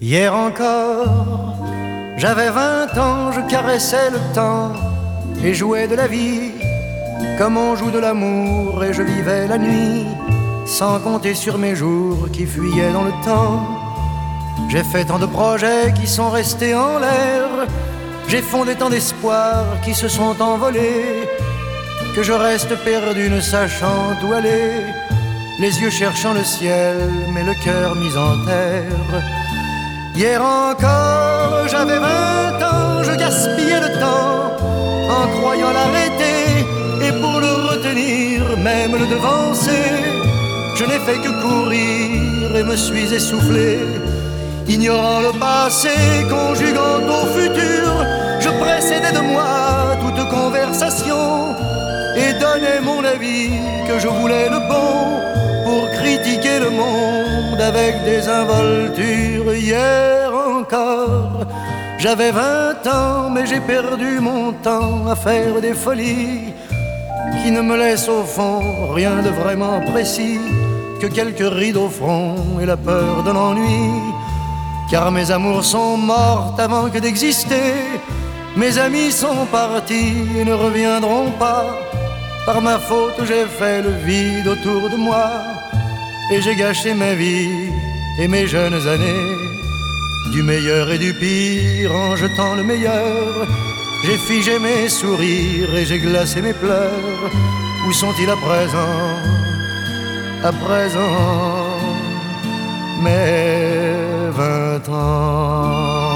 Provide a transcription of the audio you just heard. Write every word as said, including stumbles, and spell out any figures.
Hier encore, j'avais vingt ans, je caressais le temps et jouais de la vie comme on joue de l'amour, et je vivais la nuit sans compter sur mes jours qui fuyaient dans le temps. J'ai fait tant de projets qui sont restés en l'air, j'ai fondé tant d'espoirs qui se sont envolés, que je reste perdu ne sachant où aller, les yeux cherchant le ciel mais le cœur mis en terre. Hier encore, j'avais vingt ans, je gaspillais le temps en croyant l'arrêter, et pour le retenir, même le devancer, je n'ai fait que courir et me suis essoufflé. Ignorant le passé, conjuguant au futur, je précédais de moi toute conversation et donnais mon avis que je voulais le bon pour critiquer le monde avec des involtures. Hier encore, j'avais vingt ans, mais j'ai perdu mon temps à faire des folies qui ne me laissent au fond rien de vraiment précis que quelques rides au front et la peur de l'ennui. Car mes amours sont mortes avant que d'exister, mes amis sont partis et ne reviendront pas. Par ma faute j'ai fait le vide autour de moi, et j'ai gâché ma vie et mes jeunes années. Du meilleur et du pire en jetant le meilleur, j'ai figé mes sourires et j'ai glacé mes pleurs. Où sont-ils à présent, à présent, mes vingt ans?